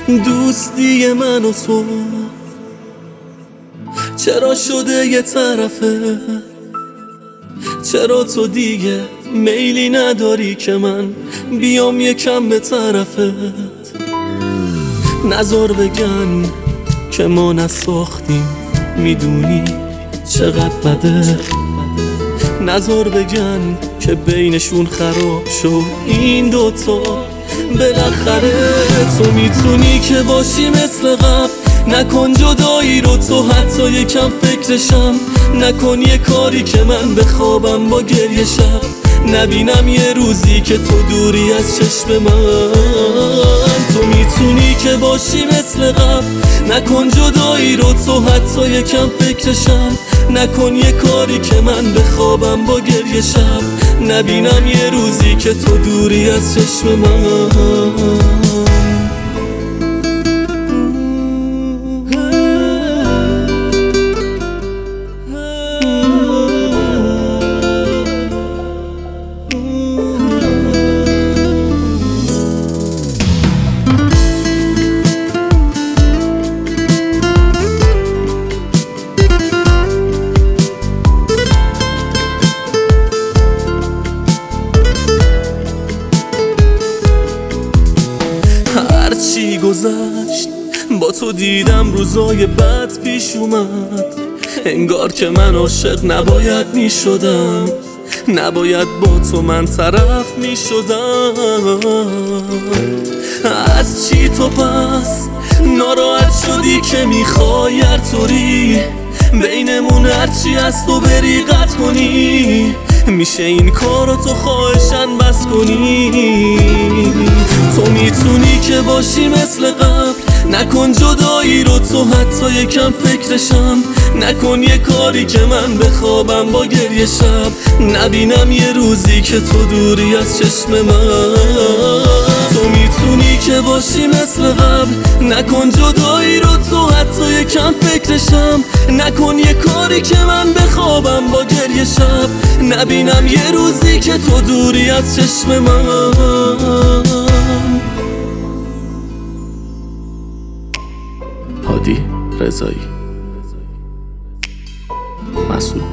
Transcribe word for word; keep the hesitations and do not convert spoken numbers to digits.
دوستی من و تو چرا شده یه طرفه؟ چرا تو دیگه میلی نداری که من بیام یکم به طرفت؟ نظر بگن که ما نساختیم، میدونی چقدر بده. نظر بگن که بینشون خراب شد این دوتا بالاخره. تو میتونی که باشی مثل قبل، نکن جدایی رو تو حتی یکم فکرشم. نکن یه کاری که من بخوابم با گریه شب، نبینم یه روزی که تو دوری از چشم من. تو میتونی که باشی مثل قبل، نکن جدایی رو تو حتی یکم فکرشم. نکن یه کاری که من بخوابم با گریه شب، نبینم یه روزی که تو دوری از چشم من. هرچی گذشت با تو دیدم روزای بد پیش اومد. انگار که من عاشق نباید می شدم، نباید با تو من طرف می شدم. از چی تو پس ناراحت شدی که میخوای هر طوری بینمون هرچی از تو بری قطع کنی؟ میشه این کارو تو خواهشن بس کنی؟ تو میتونی که باشی مثل قبل، نکن جدایی رو تو حتی یکم فکرشم. نکن یه کاری که من بخوابم با گریه شب، نبینم یه روزی که تو دوری از چشم من. تو میتونی که باشی مثل قبل، نکن جدایی رو تو حتی یکم فکرشم. نکن یه کاری که من بخوابم با گریه شب، نبینم یه روزی که تو دوری از چشم من. هادی رضایی، مسعود.